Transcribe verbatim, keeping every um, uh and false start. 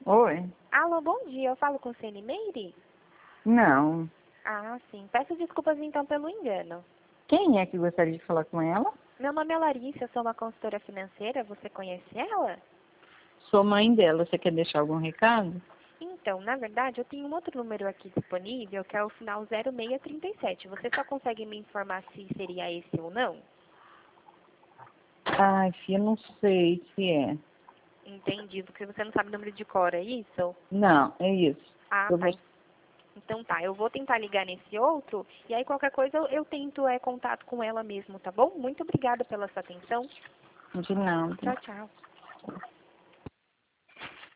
Oi? Alô, bom dia. Eu falo com Ceni Meire? Não. Ah, sim. Peço desculpas então pelo engano. Quem é que gostaria de falar com ela? Meu nome é Larissa, eu sou uma consultora financeira. Você conhece ela? Sou mãe dela. Você quer deixar algum recado? Então, na verdade, eu tenho um outro número aqui disponível, que é o final zero seis três sete. Você só consegue me informar se seria esse ou não? Ai, filha, não sei se é. Entendi, porque você não sabe o número de cor, é isso? Não, é isso. Ah, Eu tá. vou... Então tá, eu vou tentar ligar nesse outro, e aí qualquer coisa eu, eu tento é, contato com ela mesmo, tá bom? Muito obrigada pela sua atenção. De nada. Tchau, tchau.